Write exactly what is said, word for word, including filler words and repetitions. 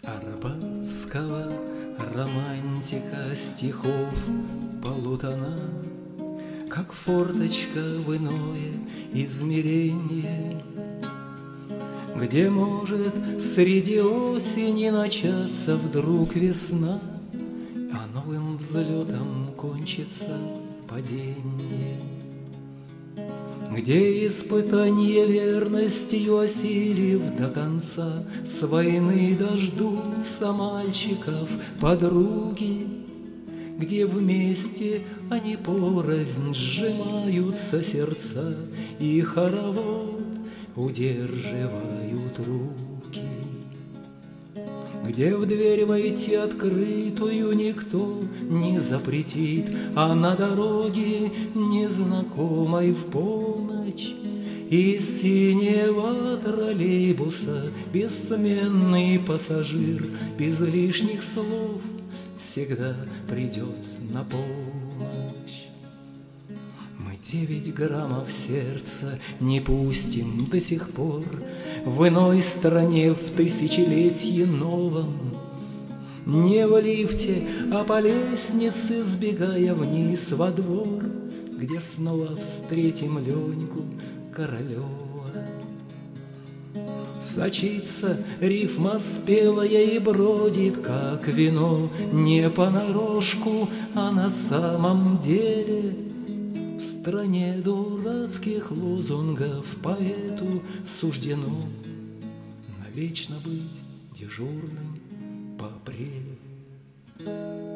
Арбатского романтика стихов полутона, как форточка в иное измеренье, где может среди осени начаться вдруг весна, а новым взлетом кончится падение, где испытание верностью осилив до конца, с войны дождутся мальчиков подруги, где вместе они порознь сжимаются сердца и хоровод удерживают руки, где в дверь войти открытую никто не запретит, а на дороге незнакомой в полночь из синего троллейбуса бессменный пассажир без лишних слов всегда придет на помощь. Мы девять граммов сердца не пустим до сих пор в иной стране в тысячелетии новом, не в лифте, а по лестнице, сбегая вниз во двор, где снова встретим Леньку Королева. Сочится рифма спелая и бродит, как вино, не понарошку, а на самом деле. В стране дурацких лозунгов поэту суждено навечно быть дежурным по апреле.